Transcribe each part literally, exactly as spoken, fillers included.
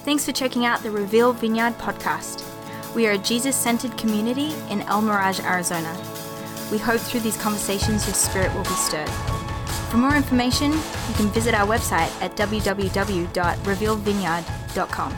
Thanks for checking out the Reveal Vineyard podcast. We are a Jesus-centered community in El Mirage, Arizona. We hope through these conversations your spirit will be stirred. For more information, you can visit our website at w w w dot reveal vineyard dot com.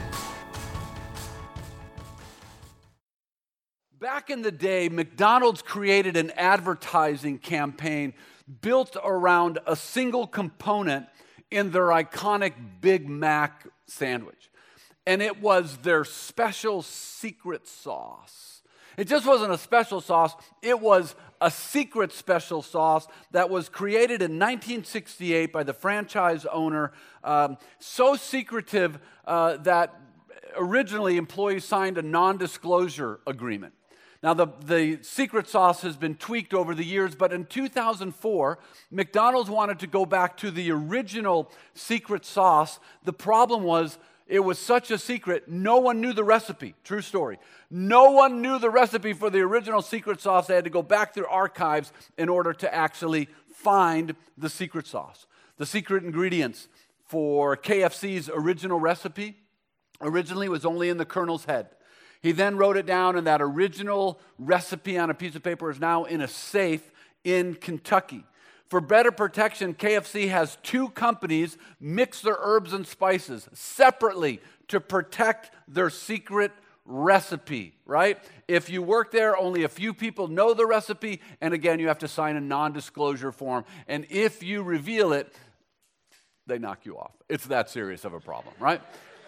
Back in the day, McDonald's created an advertising campaign built around a single component in their iconic Big Mac sandwich. And it was their special secret sauce. It just wasn't a special sauce, it was a secret special sauce that was created in nineteen sixty-eight by the franchise owner, um, so secretive uh, that originally employees signed a non-disclosure agreement. Now, the, the secret sauce has been tweaked over the years, but in two thousand four, McDonald's wanted to go back to the original secret sauce. The problem was it was such a secret, no one knew the recipe. True story. No one knew the recipe for the original secret sauce. They had to go back through archives in order to actually find the secret sauce. The secret ingredients for K F C's original recipe originally was only in the Colonel's head. He then wrote it down, and that original recipe on a piece of paper is now in a safe in Kentucky. For better protection, K F C has two companies mix their herbs and spices separately to protect their secret recipe, right? If you work there, only a few people know the recipe, and again, you have to sign a non-disclosure form. And if you reveal it, they knock you off. It's that serious of a problem, right?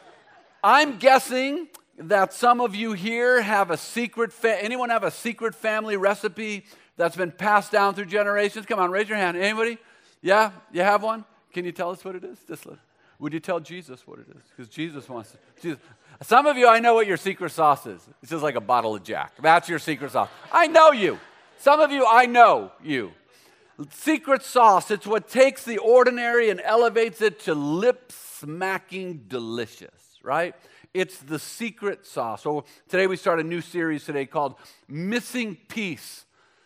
I'm guessing that some of you here have a secret, fa- anyone have a secret family recipe that's been passed down through generations? Come on, raise your hand. Anybody? Yeah? You have one? Can you tell us what it is? Just let, would you tell Jesus what it is? Because Jesus wants to. Jesus. Some of you, I know what your secret sauce is. It's just like a bottle of Jack. That's your secret sauce. I know you. Some of you, I know you. Secret sauce, it's what takes the ordinary and elevates it to lip-smacking delicious, right? It's the secret sauce. So today we start a new series today called Missing Peace,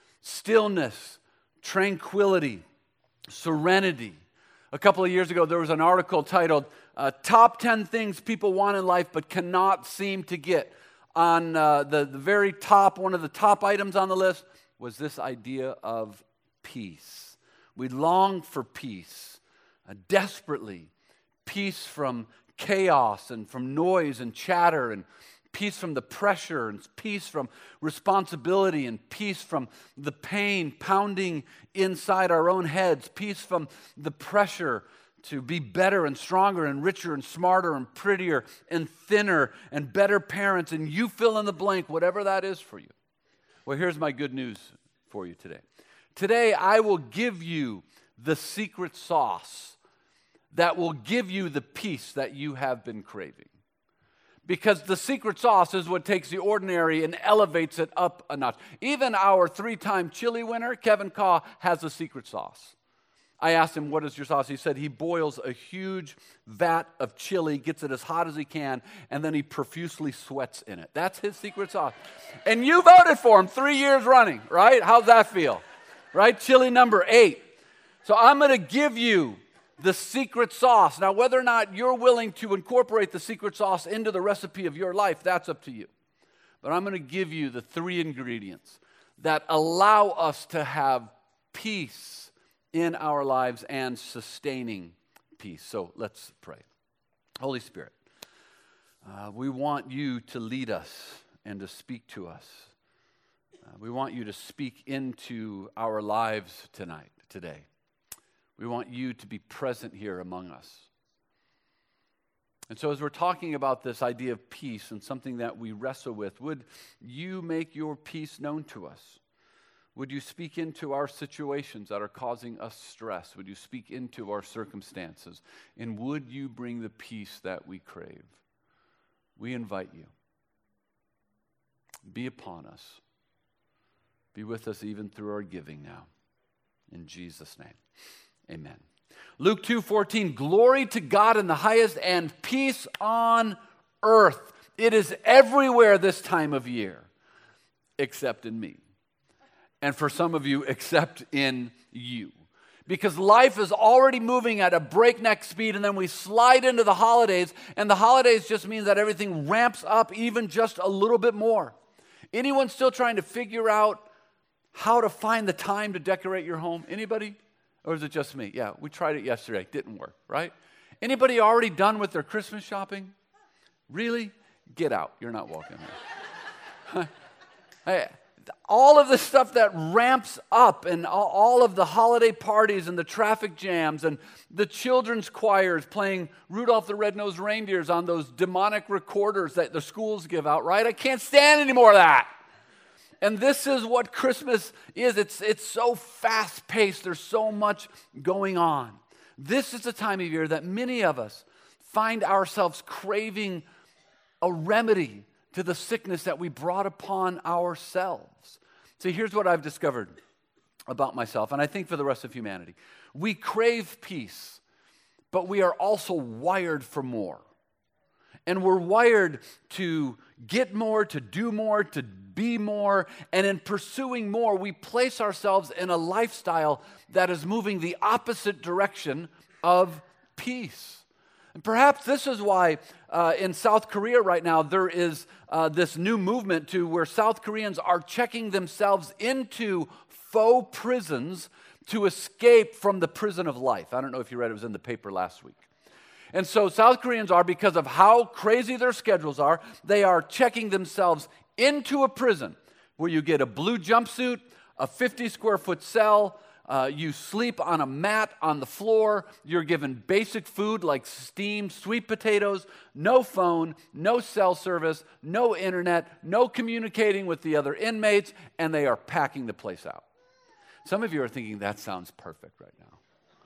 Stillness, Tranquility, Serenity. A couple of years ago, there was an article titled, uh, Top ten Things People Want in Life But Cannot Seem to Get. On uh, the, the very top, one of the top items on the list was this idea of peace. We long for peace, uh, desperately. Peace from chaos and from noise and chatter, and peace from the pressure, and peace from responsibility, and peace from the pain pounding inside our own heads, peace from the pressure to be better and stronger and richer and smarter and prettier and thinner and better parents, and you fill in the blank, whatever that is for you. Well, here's my good news for you today. Today, I will give you the secret sauce that will give you the peace that you have been craving. Because the secret sauce is what takes the ordinary and elevates it up a notch. Even our three-time chili winner, Kevin Kaw, has a secret sauce. I asked him, what is your sauce? He said he boils a huge vat of chili, gets it as hot as he can, and then he profusely sweats in it. That's his secret sauce. And you voted for him three years running, right? How's that feel? Right? Chili number eight. So I'm going to give you the secret sauce. Now, whether or not you're willing to incorporate the secret sauce into the recipe of your life, that's up to you. But I'm going to give you the three ingredients that allow us to have peace in our lives and sustaining peace. So let's pray. Holy Spirit, uh, we want you to lead us and to speak to us. Uh, we want you to speak into our lives tonight, today. We want you to be present here among us. And so as we're talking about this idea of peace and something that we wrestle with, would you make your peace known to us? Would you speak into our situations that are causing us stress? Would you speak into our circumstances? And would you bring the peace that we crave? We invite you. Be upon us. Be with us even through our giving now. In Jesus' name. Amen. Luke two fourteen, glory to God in the highest and peace on earth. It is everywhere this time of year, except in me. And for some of you, except in you. because life is already moving at a breakneck speed, and then we slide into the holidays, and the holidays just means that everything ramps up even just a little bit more. Anyone still trying to figure out how to find the time to decorate your home? Anybody? Or is it just me? Yeah, we tried it yesterday. Didn't work, right? Anybody already done with their Christmas shopping? Really? Get out. You're not welcome here. Hey, all of the stuff that ramps up, and all of the holiday parties and the traffic jams and the children's choirs playing Rudolph the Red-Nosed Reindeers on those demonic recorders that the schools give out, right? I can't stand any more of that. And this is what Christmas is. It's, it's so fast-paced. There's so much going on. This is the time of year that many of us find ourselves craving a remedy to the sickness that we brought upon ourselves. See, here's what I've discovered about myself, and I think for the rest of humanity. We crave peace, but we are also wired for more. And we're wired to get more, to do more, to be more. And in pursuing more, we place ourselves in a lifestyle that is moving the opposite direction of peace. And perhaps this is why uh, in South Korea right now there is uh, this new movement to where South Koreans are checking themselves into faux prisons to escape from the prison of life. I don't know if you read it, it was in the paper last week. And so South Koreans are, because of how crazy their schedules are, they are checking themselves into a prison where you get a blue jumpsuit, a fifty square foot cell, uh, you sleep on a mat on the floor, you're given basic food like steamed sweet potatoes, no phone, no cell service, no internet, no communicating with the other inmates, and they are packing the place out. Some of you are thinking, that sounds perfect right now.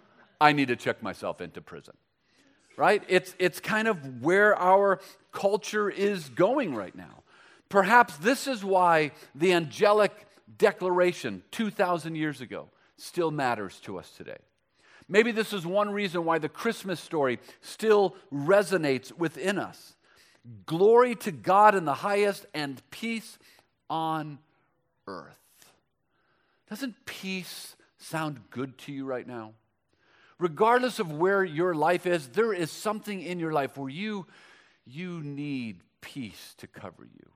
I need to check myself into prison. Right? It's, it's kind of where our culture is going right now. Perhaps this is why the angelic declaration two thousand years ago still matters to us today. Maybe this is one reason why the Christmas story still resonates within us. Glory to God in the highest and peace on earth. Doesn't peace sound good to you right now? Regardless of where your life is, there is something in your life where you, you need peace to cover you.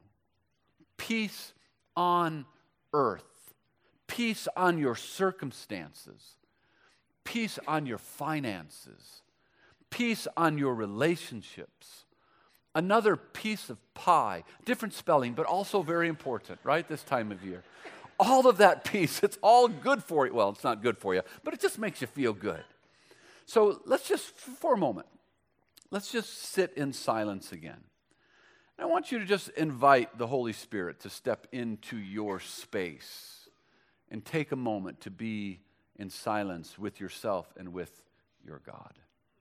Peace on earth. Peace on your circumstances. Peace on your finances. Peace on your relationships. Another piece of pie. Different spelling, but also very important, right, this time of year. All of that peace, it's all good for you. Well, it's not good for you, but it just makes you feel good. So let's just, for a moment, let's just sit in silence again. I want you to just invite the Holy Spirit to step into your space and take a moment to be in silence with yourself and with your God.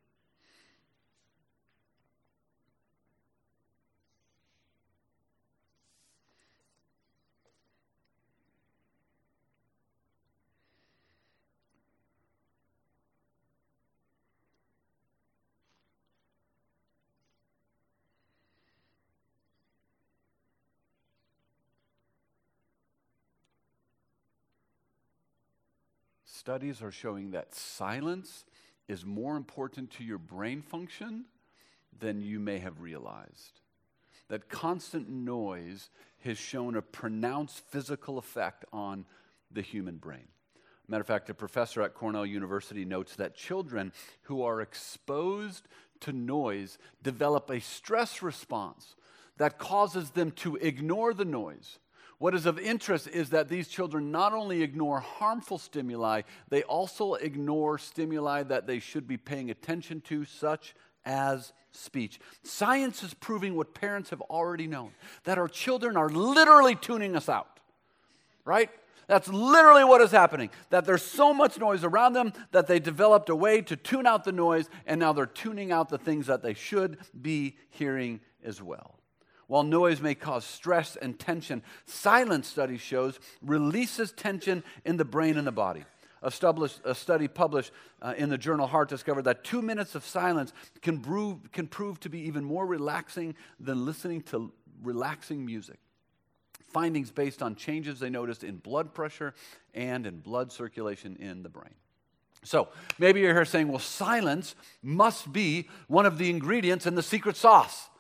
Studies are showing that silence is more important to your brain function than you may have realized. That constant noise has shown a pronounced physical effect on the human brain. Matter of fact, a professor at Cornell University notes that children who are exposed to noise develop a stress response that causes them to ignore the noise. What is of interest is that these children not only ignore harmful stimuli, they also ignore stimuli that they should be paying attention to, such as speech. Science is proving what parents have already known, that our children are literally tuning us out, right? That's literally what is happening, that there's so much noise around them that they developed a way to tune out the noise, and now they're tuning out the things that they should be hearing as well. While noise may cause stress and tension, silence, study shows, releases tension in the brain and the body. A study published uh, in the journal Heart discovered that two minutes of silence can prove, can prove to be even more relaxing than listening to relaxing music. Findings based on changes they noticed in blood pressure and in blood circulation in the brain. So maybe you're here saying, well, silence must be one of the ingredients in the secret sauce.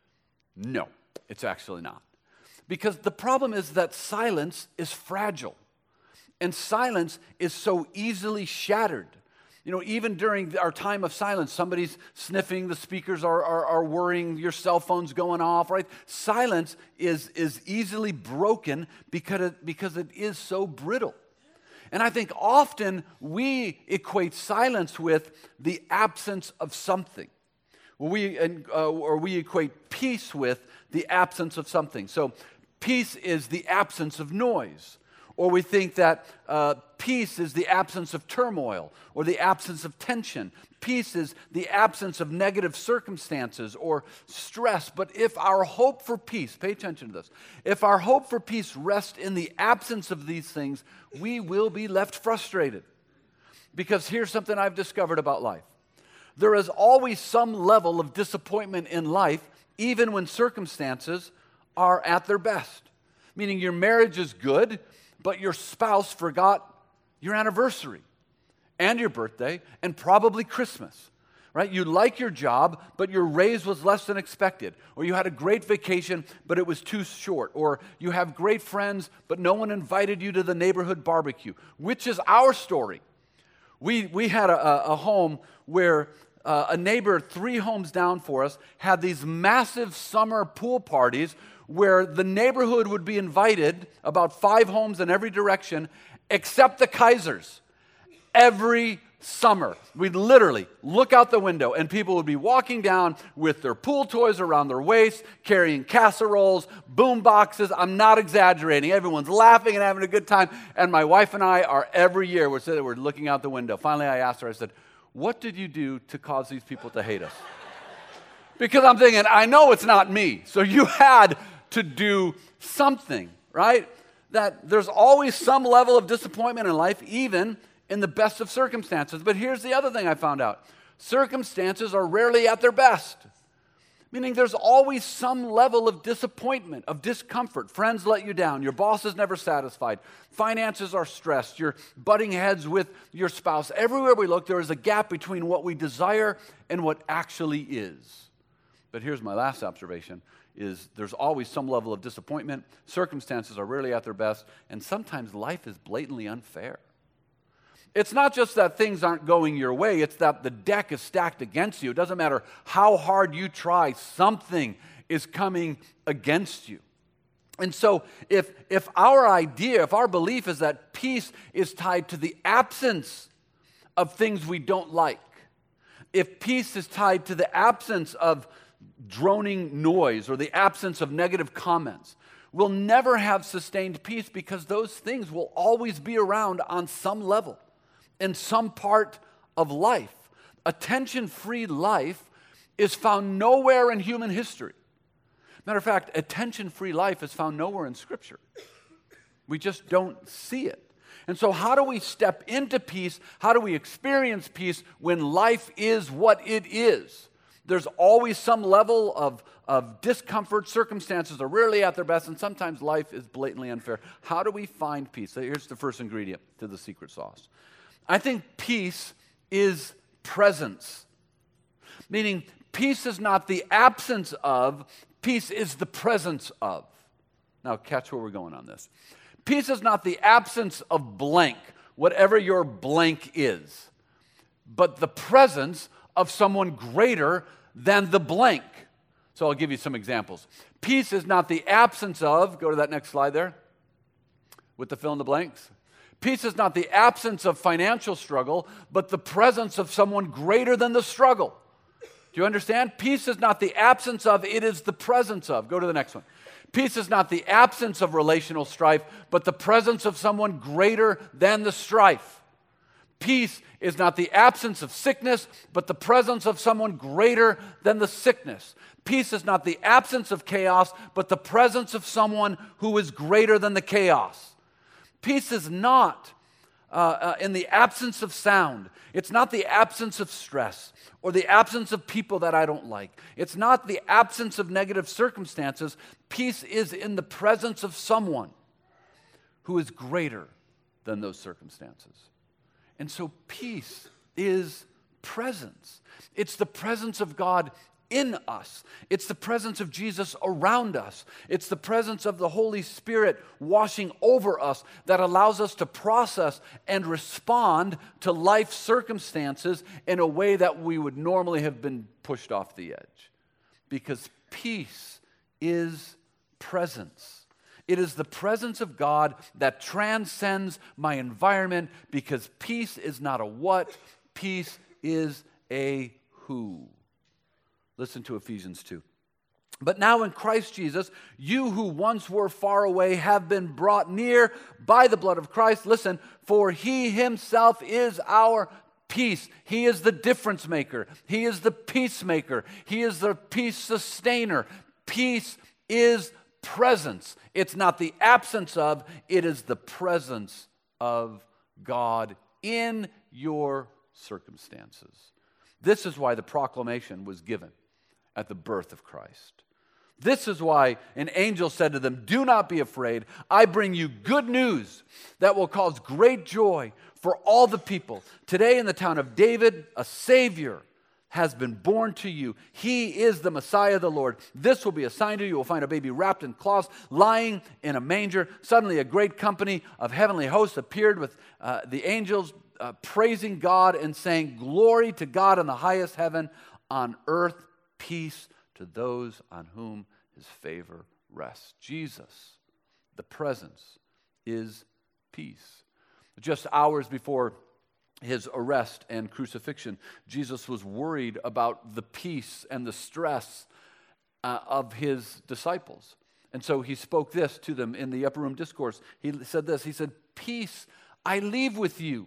No, it's actually not. Because the problem is that silence is fragile. And silence is so easily shattered. You know, even during our time of silence, somebody's sniffing, the speakers are, are, are worrying, your cell phone's going off, right? Silence is, is easily broken because it, because it is so brittle. And I think often we equate silence with the absence of something. We, uh, or we equate peace with the absence of something. So peace is the absence of noise. Or we think that uh, peace is the absence of turmoil or the absence of tension. Peace is the absence of negative circumstances or stress. But if our hope for peace, pay attention to this, if our hope for peace rests in the absence of these things, we will be left frustrated. Because here's something I've discovered about life. There is always some level of disappointment in life, even when circumstances are at their best. Meaning your marriage is good, but your spouse forgot your anniversary and your birthday and probably Christmas, right? You like your job, but your raise was less than expected. Or you had a great vacation, but it was too short. Or you have great friends, but no one invited you to the neighborhood barbecue, which is our story. We, we had a, a home where uh, a neighbor three homes down for us had these massive summer pool parties where the neighborhood would be invited, about five homes in every direction, except the Kaisers. Every summer, we'd literally look out the window and people would be walking down with their pool toys around their waist, carrying casseroles, boom boxes. I'm not exaggerating. Everyone's laughing and having a good time. And my wife and I are every year, we're sitting, we're looking out the window. Finally, I asked her, I said, what did you do to cause these people to hate us? Because I'm thinking, I know it's not me. So you had to do something, right? That there's always some level of disappointment in life, even in the best of circumstances. But here's the other thing I found out. Circumstances are rarely at their best. Meaning there's always some level of disappointment, of discomfort. Friends let you down. Your boss is never satisfied. Finances are stressed. You're butting heads with your spouse. Everywhere we look, there is a gap between what we desire and what actually is. But here's my last observation. Is there's always some level of disappointment, circumstances are rarely at their best, and sometimes life is blatantly unfair. It's not just that things aren't going your way, it's that the deck is stacked against you. It doesn't matter how hard you try, something is coming against you. And so if, if our idea, if our belief is that peace is tied to the absence of things we don't like, if peace is tied to the absence of droning noise or the absence of negative comments, we'll never have sustained peace because those things will always be around on some level, in some part of life. A tension-free life is found nowhere in human history. Matter of fact, a tension-free life is found nowhere in Scripture. We just don't see it. And so how do we step into peace? How do we experience peace when life is what it is? There's always some level of, of discomfort. Circumstances are rarely at their best, and sometimes life is blatantly unfair. How do we find peace? So here's the first ingredient to the secret sauce. I think peace is presence. Meaning, peace is not the absence of, peace is the presence of. Now, catch where we're going on this. Peace is not the absence of blank, whatever your blank is, but the presence of someone greater than the blank. So I'll give you some examples. Peace is not the absence of, go to that next slide there, with the fill in the blanks. Peace is not the absence of financial struggle, but the presence of someone greater than the struggle. Do you understand? Peace is not the absence of, it is the presence of. Go to the next one. Peace is not the absence of relational strife, but the presence of someone greater than the strife. Peace is not the absence of sickness, but the presence of someone greater than the sickness. Peace is not the absence of chaos, but the presence of someone who is greater than the chaos. Peace is not uh, uh, in the absence of sound. It's not the absence of stress or the absence of people that I don't like. It's not the absence of negative circumstances. Peace is in the presence of someone who is greater than those circumstances. And so peace is presence. It's the presence of God in us. It's the presence of Jesus around us. It's the presence of the Holy Spirit washing over us that allows us to process and respond to life circumstances in a way that we would normally have been pushed off the edge. Because peace is presence. It is the presence of God that transcends my environment, because peace is not a what, peace is a who. Listen to Ephesians two. But now in Christ Jesus, you who once were far away have been brought near by the blood of Christ. Listen, for he himself is our peace. He is the difference maker. He is the peacemaker. He is the peace sustainer. Peace is presence. It's not the absence of, it is the presence of God in your circumstances. This is why the proclamation was given at the birth of Christ. This is why an angel said to them, do not be afraid. I bring you good news that will cause great joy for all the people. Today in the town of David, a Savior has been born to you. He is the Messiah, the Lord. This will be a sign to you. You will find a baby wrapped in cloths, lying in a manger. Suddenly a great company of heavenly hosts appeared with uh, the angels uh, praising God and saying, glory to God in the highest heaven, on earth peace to those on whom his favor rests. Jesus, the presence, is peace. Just hours before his arrest and crucifixion, Jesus was worried about the peace and the stress uh, of his disciples. And so he spoke this to them in the upper room discourse. He said this, he said, peace I leave with you.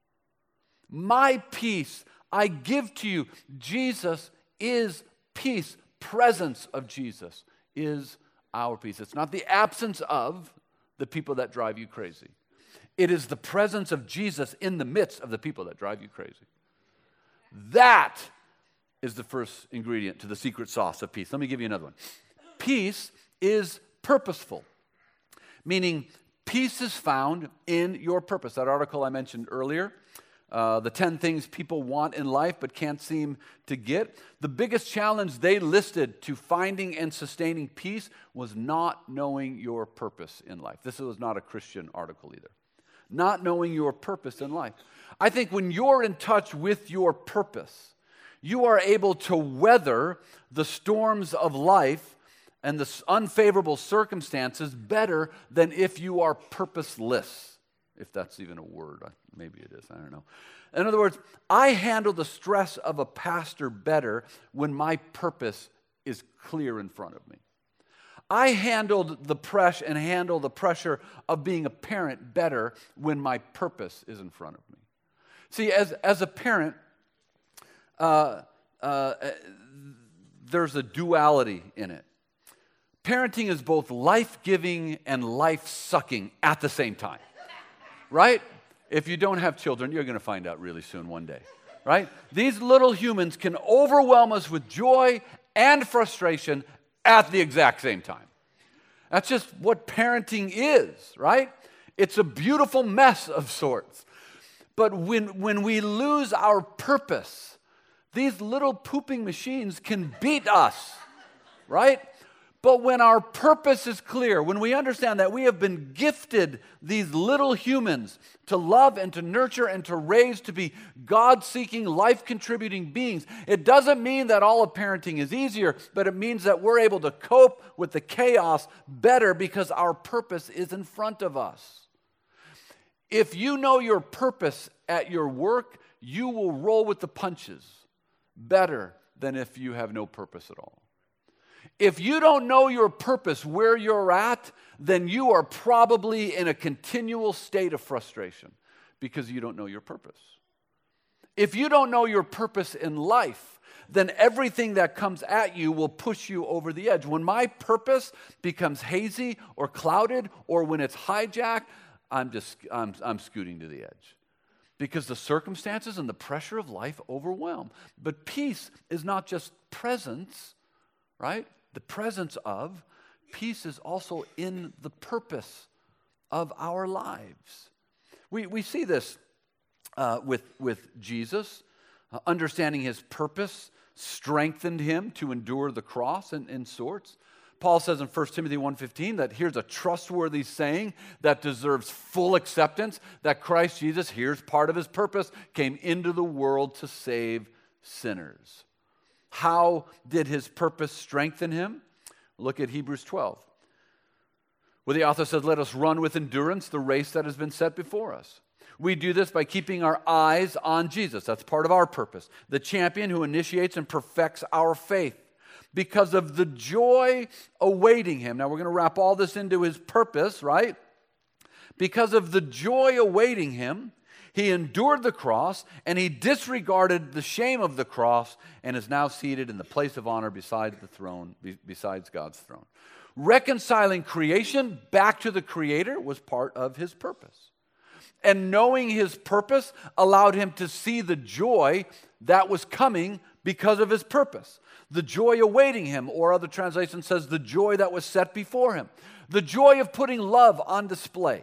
My peace I give to you. Jesus is peace. Presence of Jesus is our peace. It's not the absence of the people that drive you crazy. It is the presence of Jesus in the midst of the people that drive you crazy. That is the first ingredient to the secret sauce of peace. Let me give you another one. Peace is purposeful, meaning peace is found in your purpose. That article I mentioned earlier, uh, the ten things people want in life but can't seem to get. The biggest challenge they listed to finding and sustaining peace was not knowing your purpose in life. This was not a Christian article either. Not knowing your purpose in life. I think when you're in touch with your purpose, you are able to weather the storms of life and the unfavorable circumstances better than if you are purposeless. If that's even a word, maybe it is, I don't know. In other words, I handle the stress of a pastor better when my purpose is clear in front of me. I handled the press and handle the pressure of being a parent better when my purpose is in front of me. See, as, as a parent, uh, uh, there's a duality in it. Parenting is both life-giving and life-sucking at the same time, right? If you don't have children, you're going to find out really soon one day, right? These little humans can overwhelm us with joy and frustration at the exact same time. That's just what parenting is, right? It's a beautiful mess of sorts. But when, when we lose our purpose, these little pooping machines can beat us, right? But when our purpose is clear, when we understand that we have been gifted these little humans to love and to nurture and to raise to be God-seeking, life-contributing beings, it doesn't mean that all of parenting is easier, but it means that we're able to cope with the chaos better because our purpose is in front of us. If you know your purpose at your work, you will roll with the punches better than if you have no purpose at all. If you don't know your purpose where you're at, then you are probably in a continual state of frustration because you don't know your purpose. If you don't know your purpose in life, then everything that comes at you will push you over the edge. When my purpose becomes hazy or clouded, or when it's hijacked, I'm just I'm, I'm scooting to the edge. Because the circumstances and the pressure of life overwhelm. But peace is not just presence, right? The presence of. Peace is also in the purpose of our lives. We we see this uh, with, with Jesus. Uh, understanding his purpose strengthened him to endure the cross in, in sorts. Paul says in First Timothy one fifteen that here's a trustworthy saying that deserves full acceptance, that Christ Jesus, here's part of his purpose, came into the world to save sinners. How did his purpose strengthen him? Look at Hebrews twelve, where the author says, let us run with endurance the race that has been set before us. We do this by keeping our eyes on Jesus. That's part of our purpose. The champion who initiates and perfects our faith. Because of the joy awaiting him. Now we're going to wrap all this into his purpose, right? Because of the joy awaiting him, he endured the cross and he disregarded the shame of the cross and is now seated in the place of honor beside the throne, besides God's throne. Reconciling creation back to the Creator was part of his purpose. And knowing his purpose allowed him to see the joy that was coming because of his purpose. The joy awaiting him, or other translation says the joy that was set before him. The joy of putting love on display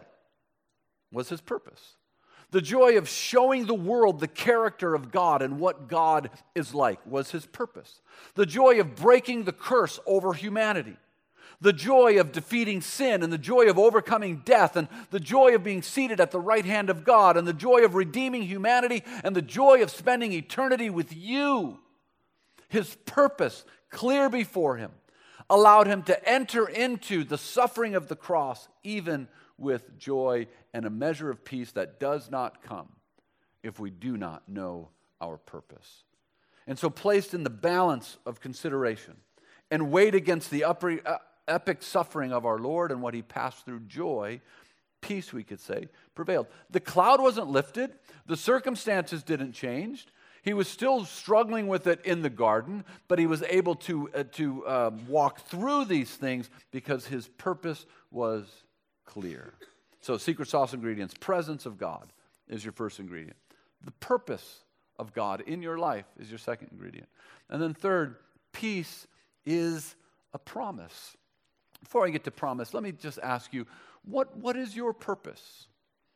was his purpose. The joy of showing the world the character of God and what God is like was his purpose. The joy of breaking the curse over humanity. The joy of defeating sin and the joy of overcoming death and the joy of being seated at the right hand of God and the joy of redeeming humanity and the joy of spending eternity with you. His purpose, clear before him, allowed him to enter into the suffering of the cross even with joy and a measure of peace that does not come if we do not know our purpose. And so placed in the balance of consideration and weighed against the upper, uh, epic suffering of our Lord and what he passed through, joy, peace we could say, prevailed. The cloud wasn't lifted. The circumstances didn't change. He was still struggling with it in the garden, but he was able to, uh, to uh, walk through these things because his purpose was clear. So secret sauce ingredients, presence of God is your first ingredient. The purpose of God in your life is your second ingredient. And then third, peace is a promise. Before I get to promise, let me just ask you, what, what is your purpose?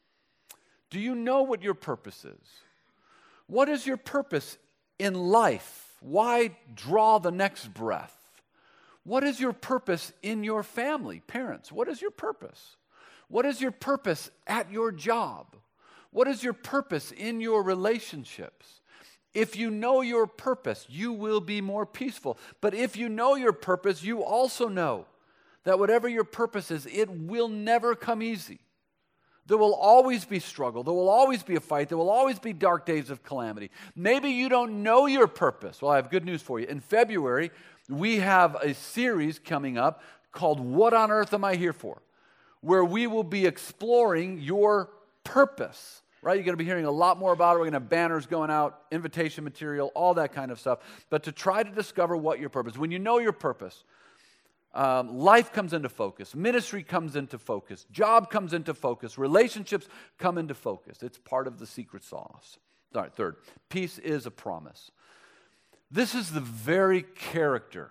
Do you know what your purpose is? What is your purpose in life? Why draw the next breath? What is your purpose in your family? Parents, what is your purpose? What is your purpose at your job? What is your purpose in your relationships? If you know your purpose, you will be more peaceful. But if you know your purpose, you also know that whatever your purpose is, it will never come easy. There will always be struggle. There will always be a fight. There will always be dark days of calamity. Maybe you don't know your purpose. Well, I have good news for you. In February, we have a series coming up called What on Earth Am I Here For? Where we will be exploring your purpose. Right? You're going to be hearing a lot more about it. We're going to have banners going out, invitation material, all that kind of stuff. But to try to discover what your purpose is. When you know your purpose, Um, life comes into focus. Ministry comes into focus. Job comes into focus. Relationships come into focus. It's part of the secret sauce. All right, third, peace is a promise. This is the very character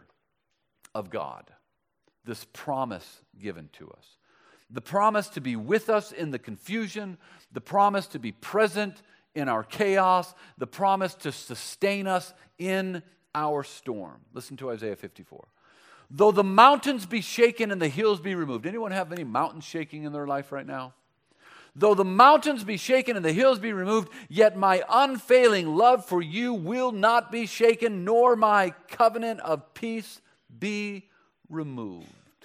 of God, this promise given to us. The promise to be with us in the confusion, the promise to be present in our chaos, the promise to sustain us in our storm. Listen to Isaiah fifty-four. Though the mountains be shaken and the hills be removed. Anyone have any mountains shaking in their life right now? Though the mountains be shaken and the hills be removed, yet my unfailing love for you will not be shaken, nor my covenant of peace be removed,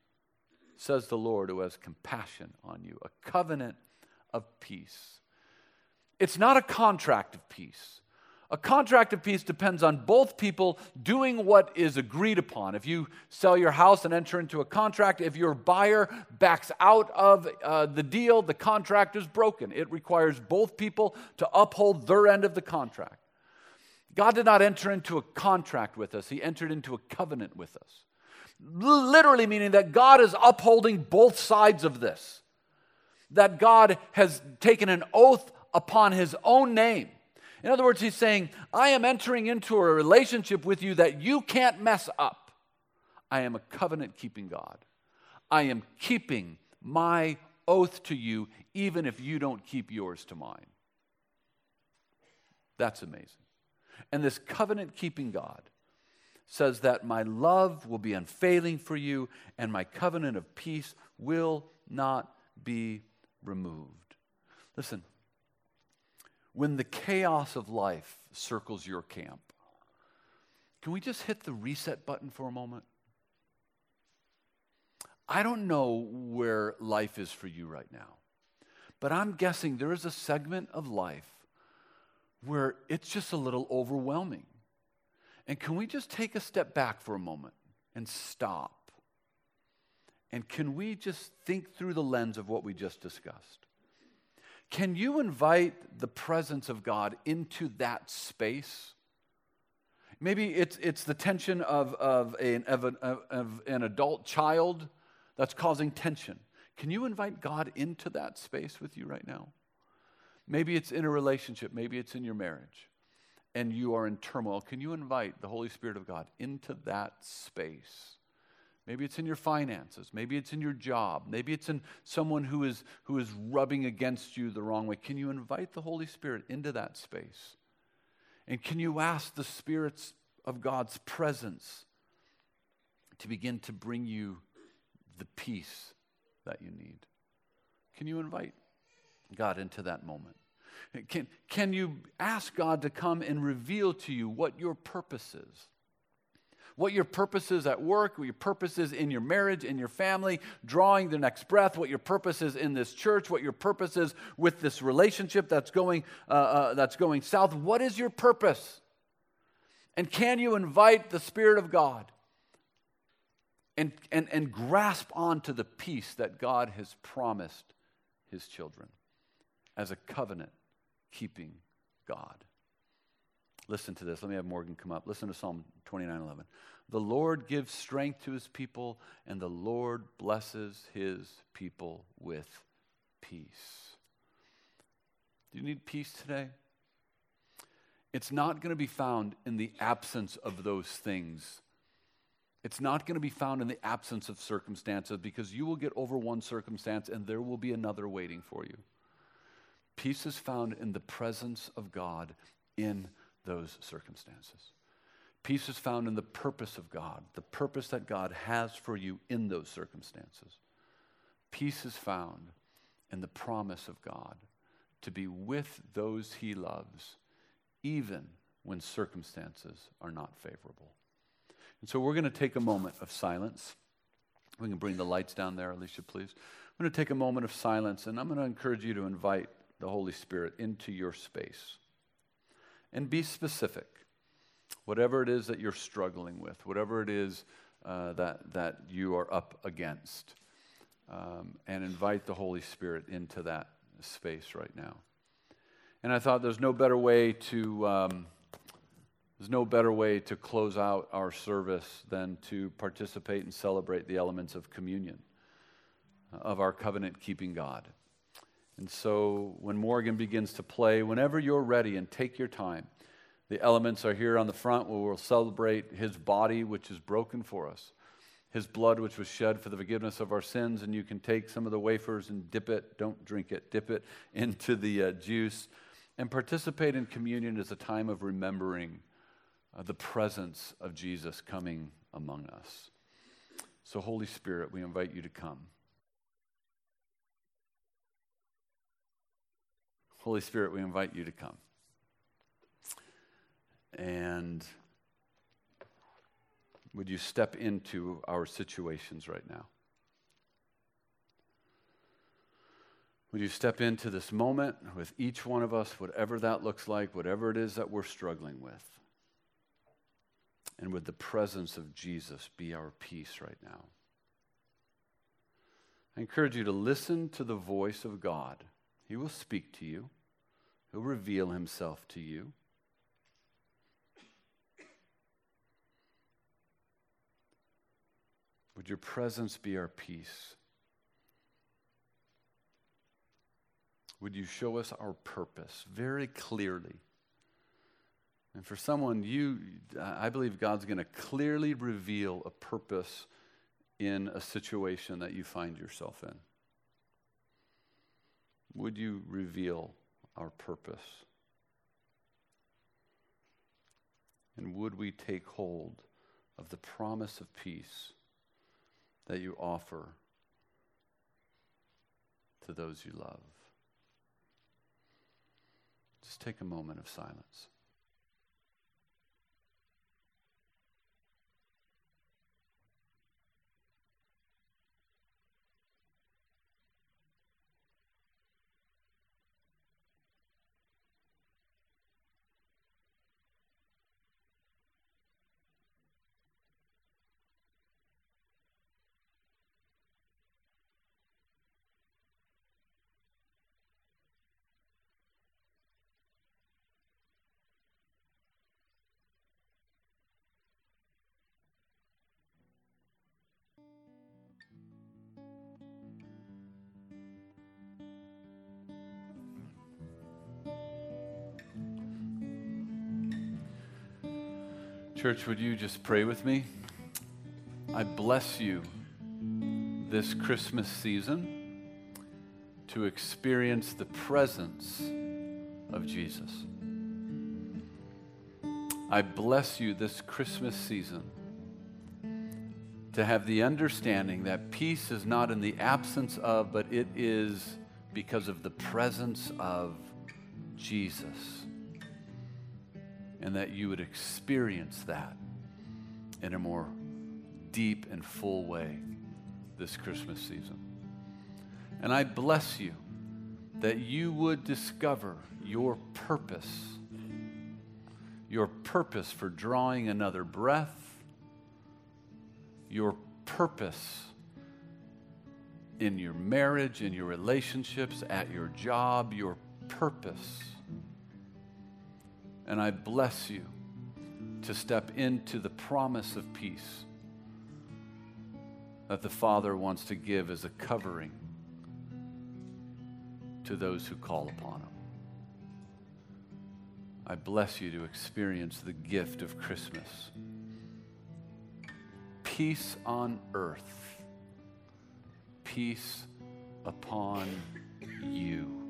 says the Lord who has compassion on you. A covenant of peace. It's not a contract of peace. A contract of peace depends on both people doing what is agreed upon. If you sell your house and enter into a contract, if your buyer backs out of uh, the deal, the contract is broken. It requires both people to uphold their end of the contract. God did not enter into a contract with us. He entered into a covenant with us. Literally meaning that God is upholding both sides of this. That God has taken an oath upon his own name. In other words, he's saying, I am entering into a relationship with you that you can't mess up. I am a covenant-keeping God. I am keeping my oath to you even if you don't keep yours to mine. That's amazing. And this covenant-keeping God says that my love will be unfailing for you and my covenant of peace will not be removed. Listen, when the chaos of life circles your camp, can we just hit the reset button for a moment? I don't know where life is for you right now, but I'm guessing there is a segment of life where it's just a little overwhelming. And can we just take a step back for a moment and stop? And can we just think through the lens of what we just discussed? Can you invite the presence of God into that space? Maybe it's it's the tension of, of, an, of, an, of an adult child that's causing tension. Can you invite God into that space with you right now? Maybe it's in a relationship. Maybe it's in your marriage. And you are in turmoil. Can you invite the Holy Spirit of God into that space? Maybe it's in your finances. Maybe it's in your job. Maybe it's in someone who is, who is rubbing against you the wrong way. Can you invite the Holy Spirit into that space? And can you ask the spirits of God's presence to begin to bring you the peace that you need? Can you invite God into that moment? Can, can you ask God to come and reveal to you what your purpose is? What your purpose is at work, what your purpose is in your marriage, in your family, drawing the next breath, what your purpose is in this church, what your purpose is with this relationship that's going, uh, uh, that's going south. What is your purpose? And can you invite the Spirit of God and, and, and grasp onto the peace that God has promised his children as a covenant-keeping God? Listen to this. Let me have Morgan come up. Listen to Psalm twenty-nine eleven. The Lord gives strength to his people, and the Lord blesses his people with peace. Do you need peace today? It's not going to be found in the absence of those things. It's not going to be found in the absence of circumstances, because you will get over one circumstance and there will be another waiting for you. Peace is found in the presence of God in those circumstances. Peace is found in the purpose of God, the purpose that God has for you in those circumstances. Peace is found in the promise of God to be with those he loves, even when circumstances are not favorable. And so we're going to take a moment of silence. We can bring the lights down there, Alicia, please. I'm going to take a moment of silence, and I'm going to encourage you to invite the Holy Spirit into your space. And be specific. Whatever it is that you're struggling with, whatever it is uh, that, that you are up against, um, and invite the Holy Spirit into that space right now. And I thought there's no better way to um, there's no better way to close out our service than to participate and celebrate the elements of communion of our covenant-keeping God. And so when Morgan begins to play, whenever you're ready and take your time, the elements are here on the front where we'll celebrate his body, which is broken for us, his blood, which was shed for the forgiveness of our sins, and you can take some of the wafers and dip it, don't drink it, dip it into the uh, juice, and participate in communion as a time of remembering uh, the presence of Jesus coming among us. So Holy Spirit, we invite you to come. Holy Spirit, we invite you to come. And would you step into our situations right now? Would you step into this moment with each one of us, whatever that looks like, whatever it is that we're struggling with? And would the presence of Jesus be our peace right now? I encourage you to listen to the voice of God. He will speak to you. He'll reveal himself to you. Would your presence be our peace? Would you show us our purpose very clearly? And for someone, you, I believe God's going to clearly reveal a purpose in a situation that you find yourself in. Would you reveal our purpose? And would we take hold of the promise of peace that you offer to those you love? Just take a moment of silence. Church, would you just pray with me? I bless you this Christmas season to experience the presence of Jesus. I bless you this Christmas season to have the understanding that peace is not in the absence of, but it is because of the presence of Jesus. And that you would experience that in a more deep and full way this Christmas season. And I bless you that you would discover your purpose, your purpose for drawing another breath, your purpose in your marriage, in your relationships, at your job, your purpose. And I bless you to step into the promise of peace that the Father wants to give as a covering to those who call upon Him. I bless you to experience the gift of Christmas. Peace on earth, peace upon you.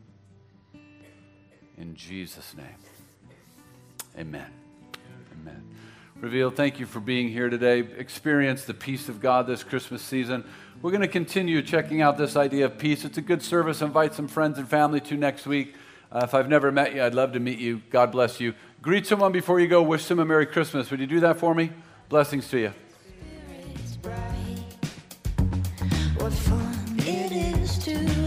In Jesus' name. Amen. Amen. Reveal, thank you for being here today. Experience the peace of God this Christmas season. We're going to continue checking out this idea of peace. It's a good service. Invite some friends and family to next week. Uh, if I've never met you, I'd love to meet you. God bless you. Greet someone before you go. Wish them a Merry Christmas. Would you do that for me? Blessings to you. What fun it is to